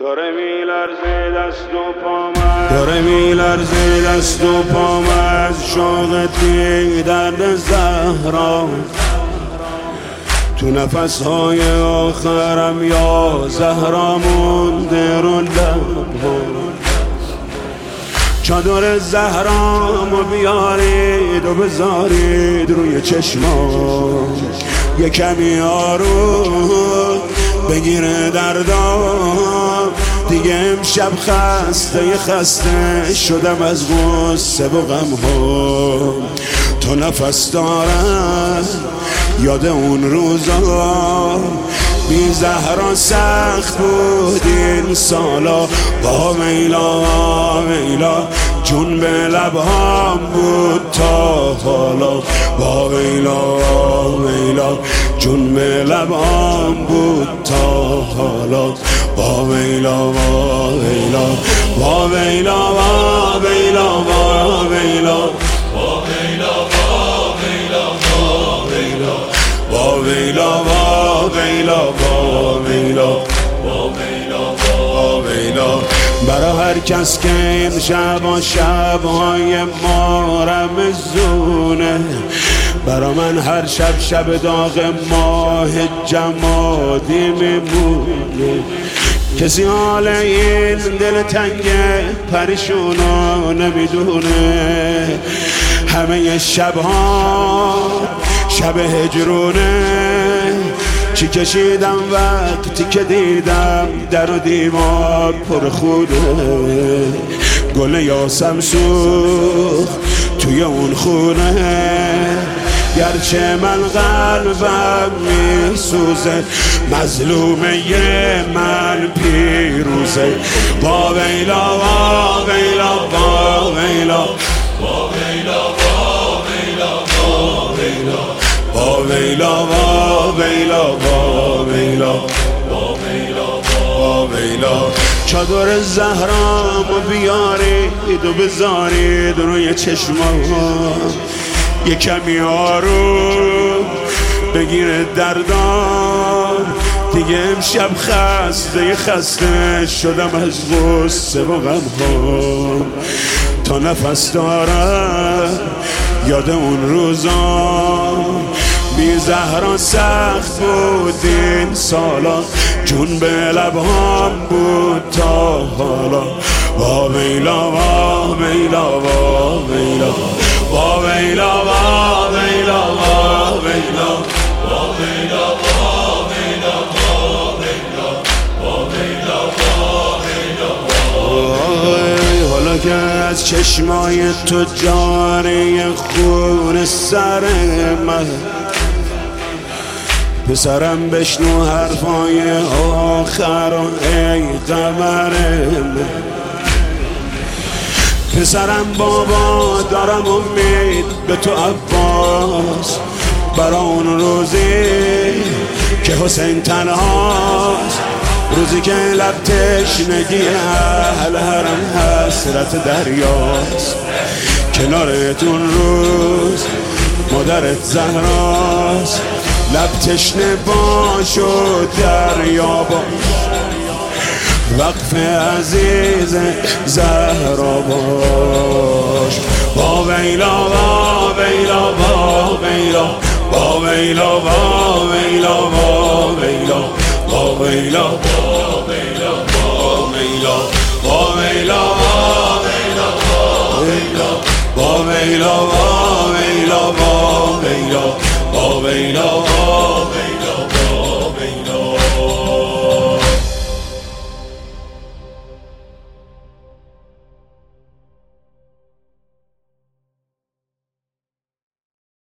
داره میلرزه دست و پام از شوق دیدن زهرا. تو نفسهای آخرم یا زهرا مونده رو لبها. چادر زهرامو بیارید و بذارید روی چشمام، یه کمی آروم بگیره دردام. دیگه امشب خسته شدم از غصه و غم‌ها. تو نفس دارم یاد اون روزا، بی زهرا سخت بود این سالا. با ویلا جون به لبهام بود تا حالا. با ویلا جون به لبهام بود تا حالا. با ویلا برا هر کس که این شبهای ما رمزونه، برا من هر شب داغ ماه جمادی میمونه. کسی حال این دل تنگ پریشونو نمیدونه. همه شبها شب هجرونه. چی کشیدم وقتی که دیدم در و دیوار پر خوده. گل یاسم سوخت توی اون خونه. گرچه من قلبم میسوزه، مظلومه من پیروزه. با ویلا چادر زهرامو بیارید و بذارید روی چشمام، یه کمی آروم بگیره دردام. دیگه امشب خسته شدم از غصه و غم‌ها. تا نفس دارم یاد اون روزا، بی زهرا سخت بود این سالا. جون به لبهام بود تا حالا. با ویلا حالا که از چشمای تو جاره خون سر من، پسرم بشنو حرفای آخر ای قمر من. پسرم بابا دارم امید به تو عباس، برا اون روزی که حسین تنهاست. روزی که لب تشنگی اهل حرم حسرت دریاست. کنارت اون روز مادرت زهراست. لب تشنه باش و دریا باش، وقف عزیز زهرا باش. با ویلا با ویلا